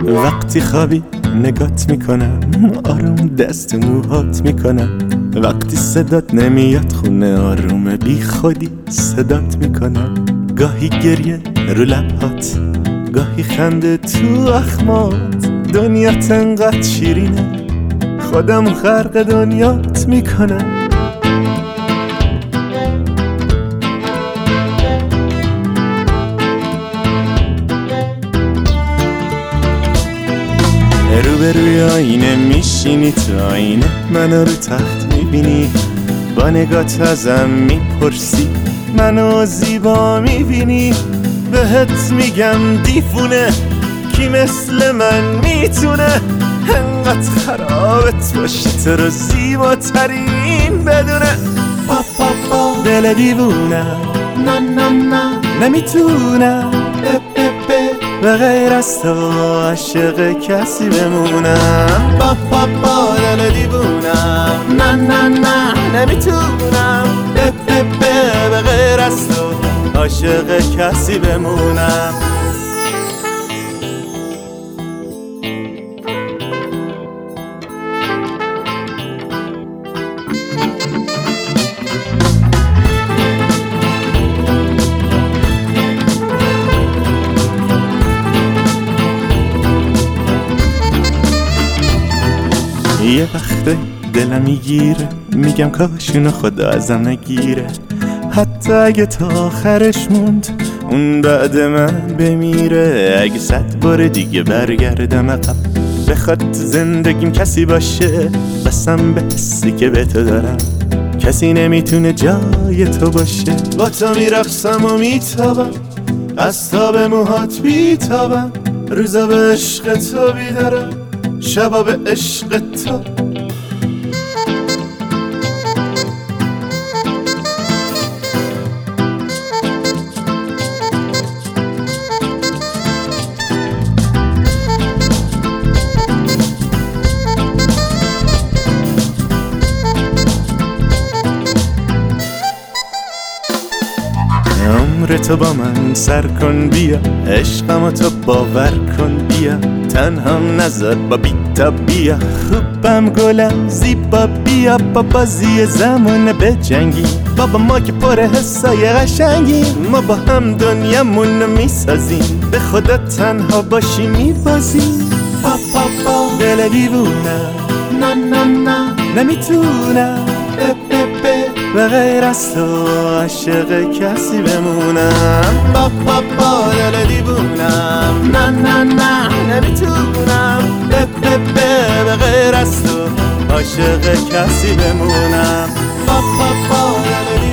وقتی خوابی نگات میکنم، آروم دست موهات میکنم. وقتی صدات نمیاد خونه آروم بی خودی صدات میکنم. گاهی گریه رو لبهات، گاهی خنده تو اخمات. دنیات انقدر شیرینه خودم غرق دنیات میکنم. روبروی آینه میشینی، تو آینه منو رو تخت میبینی. با نگات ازم میپرسی منو زیبا میبینی. بهت میگم دیفونه کی مثل من میتونه انقدر خرابت باشه تو رو زیباترین بدونه. پا دل دیوونه نه نه نه نمیتونم به غیر از تو عاشق کسی بمونم. با دل دیوونم نه نه نه نمیتونم به غیر از تو عاشق کسی بمونم. یه وقت دلم میگیره میگم کاشونو خدا ازم نگیره. حتی اگه تا آخرش موند اون بعد من بمیره. اگه 100 بار دیگه برگردم عقب بخواد زندگیم کسی باشه، بسم به حسی که به تو دارم کسی نمیتونه جای تو باشه. با تو میرقصم و میتابم، از تاب موهات بیتابم. روزا به عشق تو بیدارم، شبا به عشق تو. عمر تو با من سر کن بیا، عشقمو تو باور کن بیا. تنهام نذار با بیتا بیا، خوبم گلم زیبا بیا. با بازی زمان بجنگی بابا، ما که پر حسای قشنگی. ما با هم دنیامونو میسازیم، به خدا تنها باشی میبازیم. با دل دیوونه نه نه نه نمیتونم به غیر از تو عاشق کسی بمونم. با دل دیوونم نه نه نه نمیتونم به غیر از تو عاشق کسی بمونم. با دل